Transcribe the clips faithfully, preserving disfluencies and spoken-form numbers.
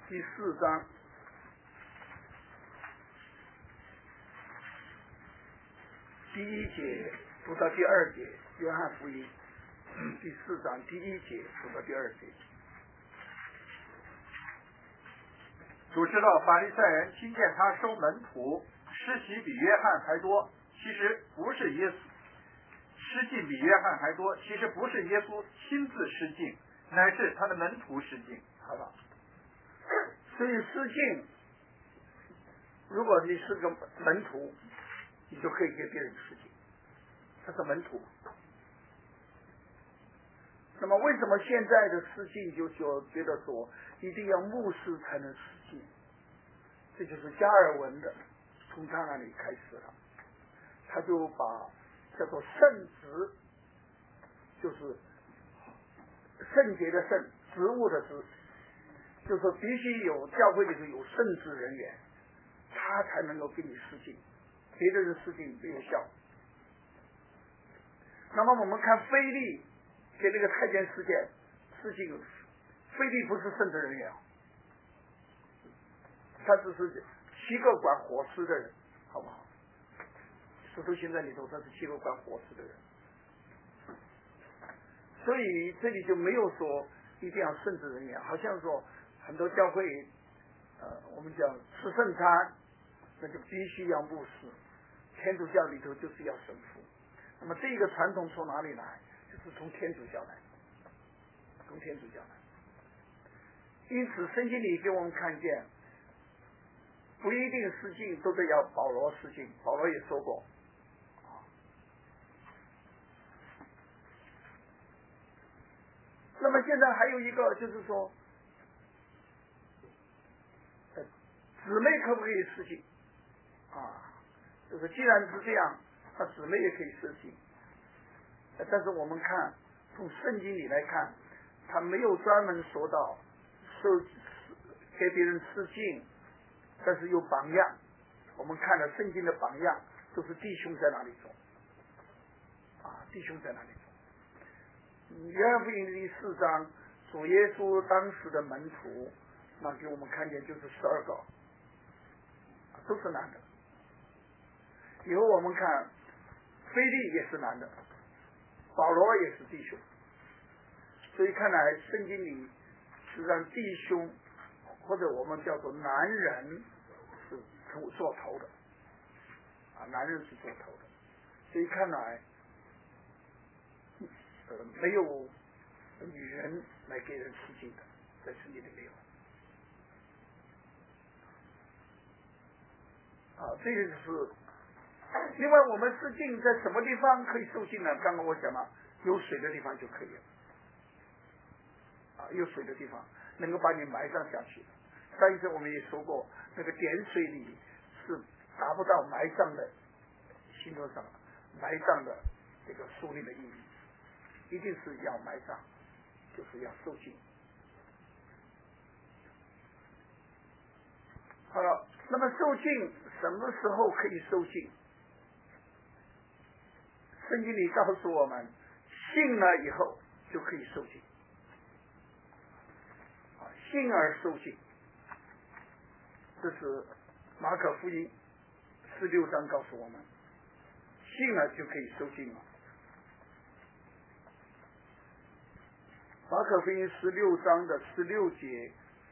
第四章第一节读到第二节，约翰福音第四章第一节读到第二节。 主知道法利赛人听见他收门徒施洗比约翰还多，其实不是耶稣施浸比约翰还多，其实不是耶稣亲自施浸，乃是他的门徒施浸。 好吧，所以施浸，如果你是个门徒，你就可以给别人施浸，他是门徒。那么为什么现在的施浸就就觉得说一定要牧师才能施浸？这就是加尔文的，从他那里开始了，他就把叫做圣职，就是圣洁的圣，职务的职，就是说必须有教会里头有圣职人员，他才能够给你施浸，别的人施浸没有效。那么我们看腓利给那个太监事件施浸，腓利不是圣职人员，他只是七个管伙食的人，好不好？使徒行传里头他是七个管伙食的人，所以这里就没有说一定要圣职人员，好像说很多教会呃我们讲吃圣餐那就必须要牧师，天主教里头就是要神父。那么这个传统从哪里来？就是从天主教来，从天主教来。因此圣经里给我们看见不一定施浸都得要保罗施浸，保罗也说过。那么现在还有一个就是说，呃，姊妹可不可以施浸？啊，就是既然是这样，那姊妹也可以施浸。但是我们看从圣经里来看，他没有专门说到受给别人施浸，但是有榜样。我们看了圣经的榜样，都是弟兄在那里做，啊，弟兄在那里做。约翰福音第四章，主耶稣当时的门徒，那给我们看见就是十二个，都是男的。以后我们看腓利也是男的，保罗也是弟兄，所以看来圣经里是让弟兄或者我们叫做男人是做头的，啊，男人是做头的，所以看来呃没有女人来给人施浸的，在圣经里没有。啊，这个就是另外我们施浸在什么地方可以受浸呢？刚刚我讲了，有水的地方就可以了，啊，有水的地方能够把你埋葬下去。上一次我们也说过，那个点水里是达不到埋葬的心头上埋葬的这个属灵的意义，一定是要埋葬，就是要受浸。好了，那么受浸什么时候可以受浸？圣经里告诉我们，信了以后就可以受浸，信而受浸，这是马可福音十六章告诉我们，信了就可以受浸了。马可福音十六章的十六节，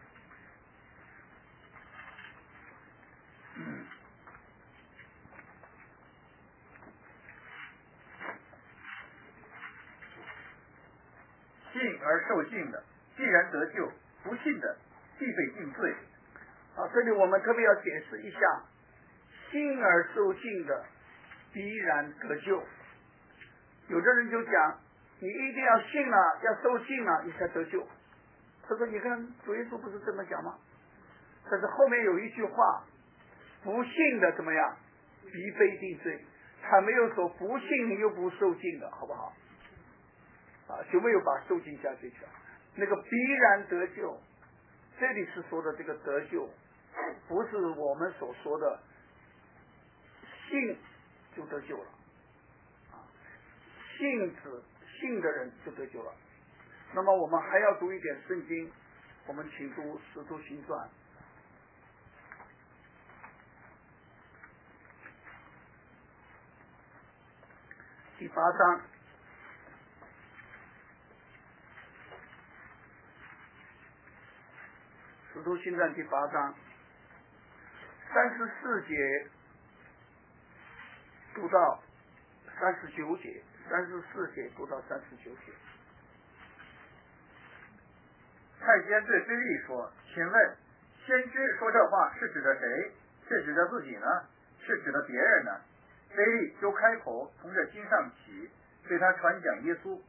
嗯信而受浸的，既然得救；不信的，必被定罪。 啊，这里我们特别要解释一下，信而受浸的必然得救。有的人就讲，你一定要信了，要受浸了，你才得救。他说，你看主耶稣不是这么讲吗？但是后面有一句话，不信的怎么样，必被定罪。他没有说不信又不受浸的，好不好？啊，就没有把受浸加进去。那个必然得救，这里是说的这个得救，不是我们所说的信就得救了，啊，信子信的人就得救了。那么我们还要读一点圣经， 我们请读《使徒行传》第八章。《使徒行传》第八章三十四节读到三十九节，三十四节读到三十九节。 太监对腓力说：“请问，先知说这话是指的谁？是指的自己呢？是指的别人呢？”腓力就开口，从这经上起，对他传讲耶稣。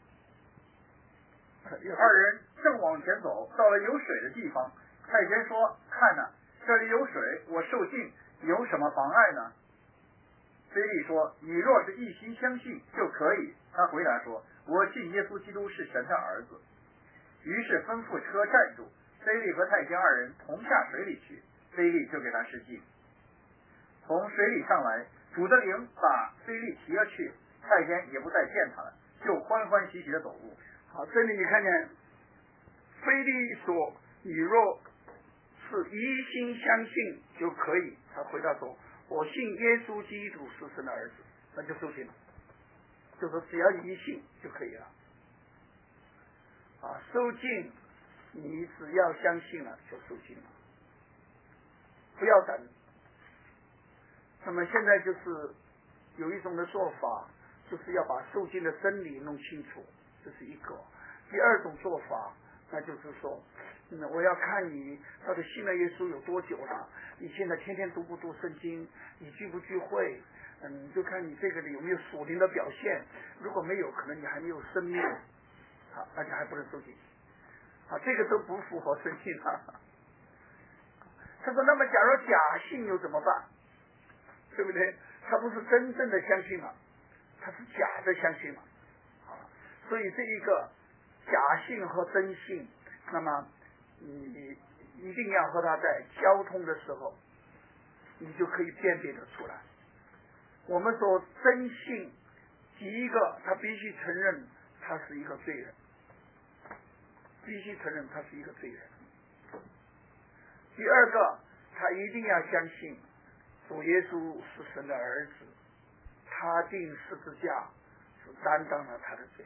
二人正往前走，到了有水的地方。太监说：“看哪，这里有水，我受浸，有什么妨碍呢？”腓力说：“你若是一心相信，就可以。”他回答说：“我信耶稣基督是神的儿子。”于是吩咐车站住，腓力和太监二人同下水里去，腓力就给他施浸。从水里上来，主的灵把腓力提了去，太监也不再见他了，就欢欢喜喜的走路。 好，这里你看见腓力说：“你若是一心相信就可以。”他回答说：“我信耶稣基督是神的儿子。”那就受浸了，就说只要一信就可以了。啊，受浸，你只要相信了就受浸了，不要等。那么现在就是有一种的做法，就是要把受浸的真理弄清楚，这是一个。第二种做法，那就是说，嗯，我要看你到底信了耶稣有多久了，你现在天天读不读圣经，你聚不聚会，嗯，就看你这个里有没有属灵的表现。如果没有，可能你还没有生命。啊，而且还不能受浸，啊，这个都不符合圣经啊。他说：“那么，假如假信又怎么办？对不对？他不是真正的相信了，他是假的相信了，啊，所以这一个假信和真信，那么你一定要和他在交通的时候，你就可以辨别得出来。我们说真信，第一个他必须承认他是一个罪人。”必须承认他是一个罪人。第二个，他一定要相信主耶稣是神的儿子，他钉十字架是担当了他的罪。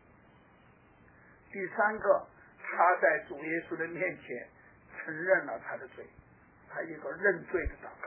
第三个，他在主耶稣的面前承认了他的罪，他一个认罪的祷告。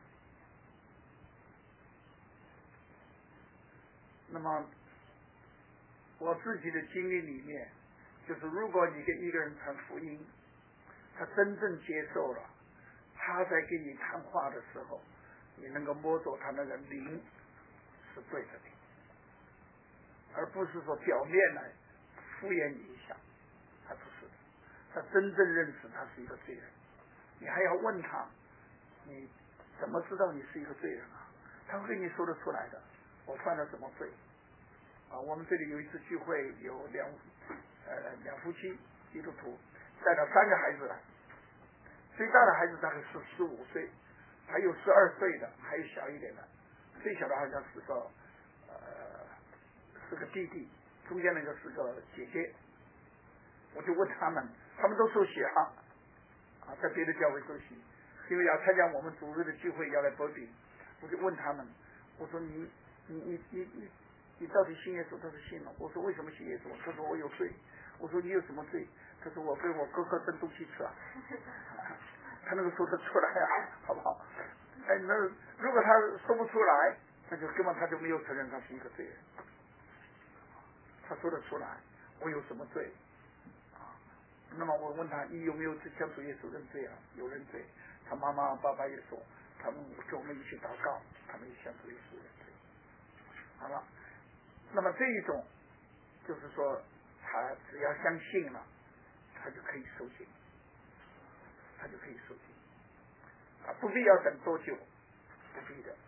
那么我自己的经历里面，就是如果你跟一个人传福音，他真正接受了，他在跟你谈话的时候，你能够摸着他那个灵是对的灵，而不是说表面来敷衍你一下，他不是的，他真正认识他是一个罪人。你还要问他，你怎么知道你是一个罪人啊？他会跟你说得出来的，我犯了什么罪啊？我们这里有一次聚会，有两呃，两夫妻基督徒带了三个孩子来，最大的孩子大概是十五岁，还有十二岁的，还有小一点的，最小的好像是个呃是个弟弟，中间那个是个姐姐。我就问他们，他们都受洗哈，啊，在别的教会受洗，因为要参加我们主日的聚会，要来博饼，我就问他们，我说你你你你你你到底信耶稣？他说信了。我说为什么信耶稣？他说我有罪。我说你有什么罪？他说我被我哥哥争东西吃啊。他能够说得出来啊，好不好？哎，那如果他说不出来，那就根本他就没有承认他是一个罪人。他说得出来，我有什么罪？啊，那么我问他，你有没有向主耶稣认罪啊？有认罪。他妈妈爸爸也说，他们跟我们一起祷告，他们也向主耶稣认罪。好了。那么这一种就是说，他只要相信了，他就可以受浸，他就可以受浸，啊，不必要等多久，不必的。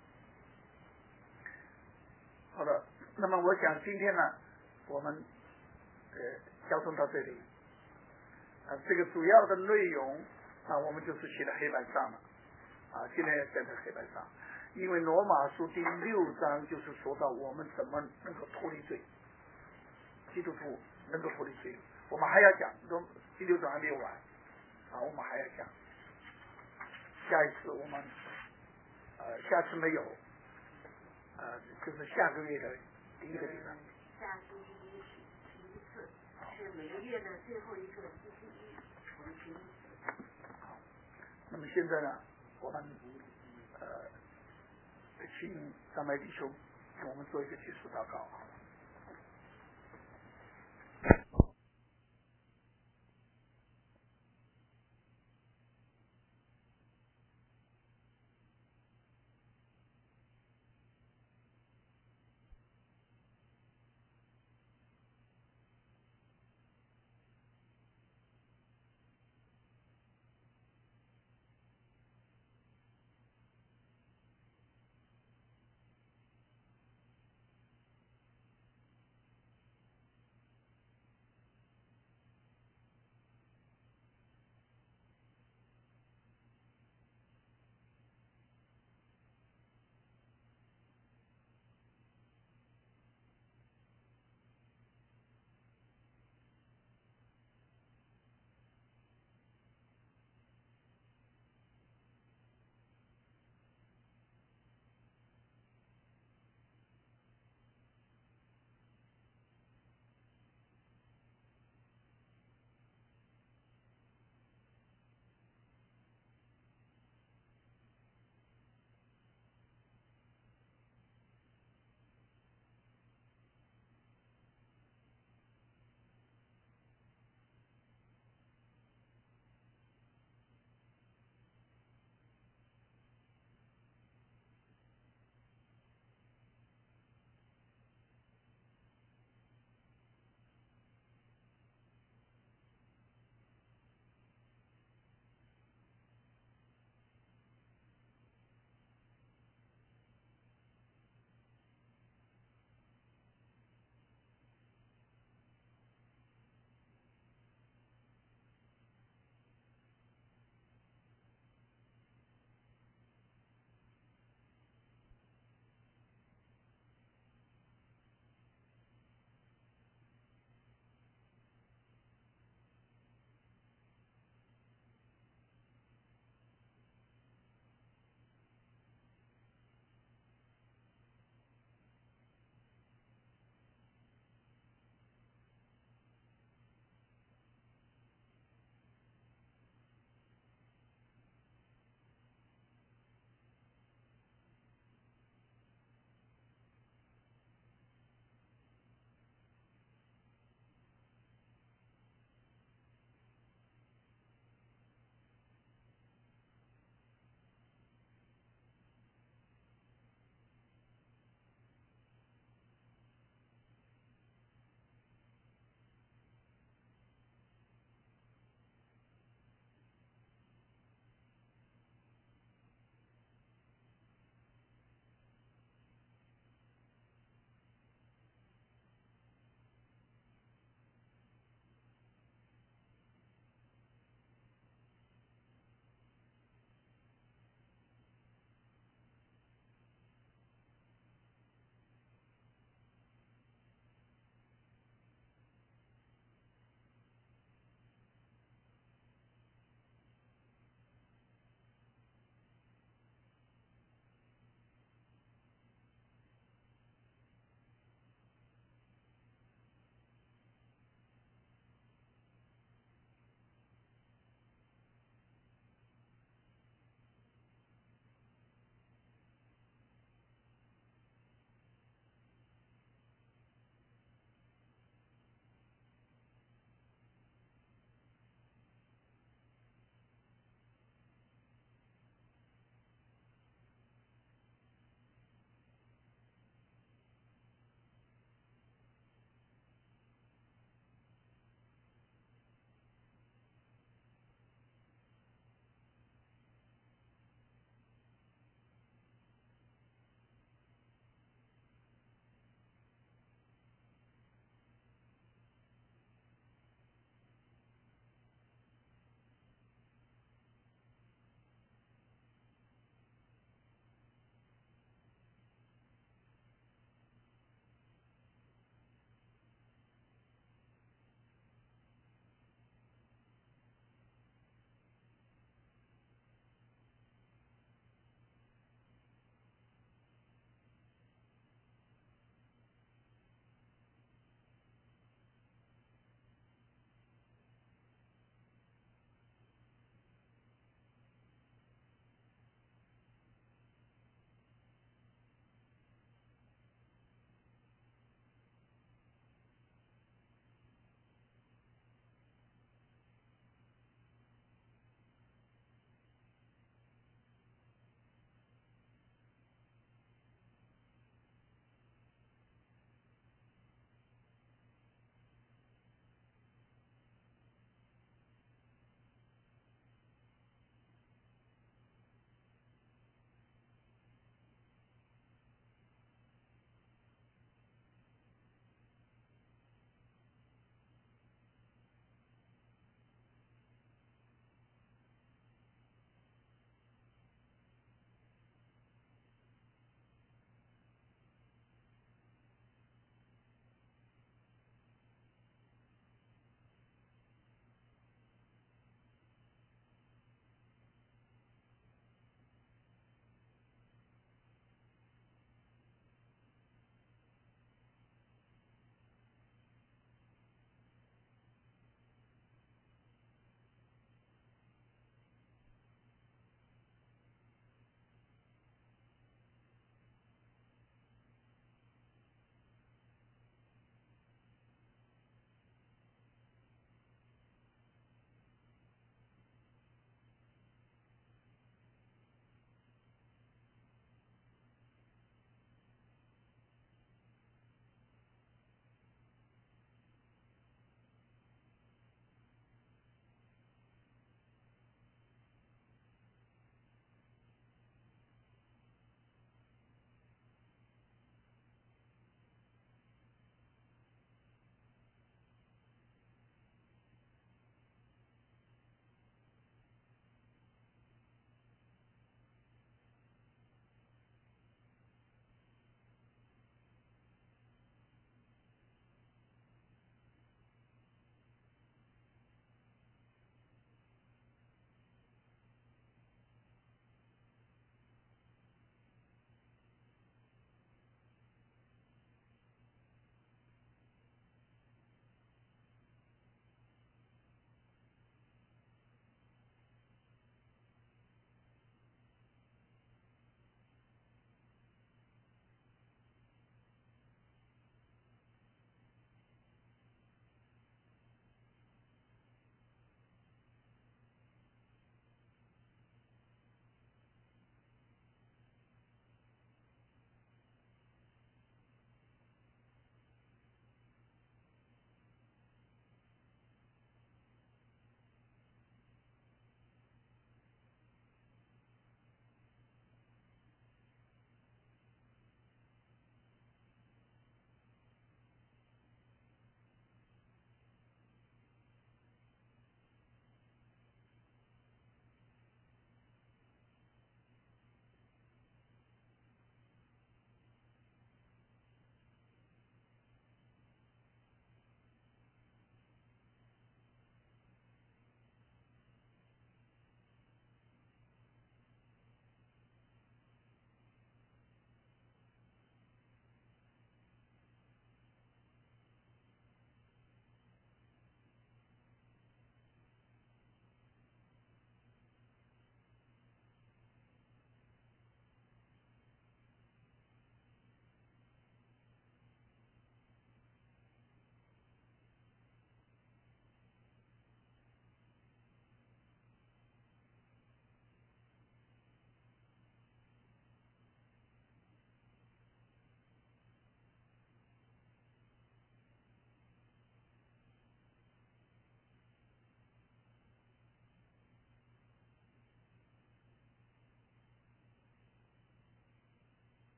好了，那么我想今天呢，我们呃交通到这里，啊，这个主要的内容啊，我们就是写在黑板上了，啊，今天写在黑板上。因为罗马书第六章就是说到我们怎么能够脱离罪，基督徒能够脱离罪。我们还要讲罗第六章还没有完，啊，我们还要讲。下一次我们，呃，下次没有，呃，就是下个月的第一个礼拜。 下星期一第一次，是每个月的最后一个星期一，我们第一次。 好，那么现在呢，我们呃，请张麦弟兄给我们做一个结束祷告。